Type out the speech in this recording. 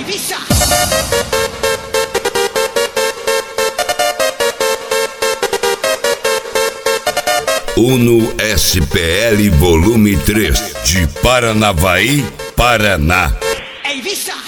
vista! Uno SPL Volume 3, de Paranavaí, Paraná. Em vista!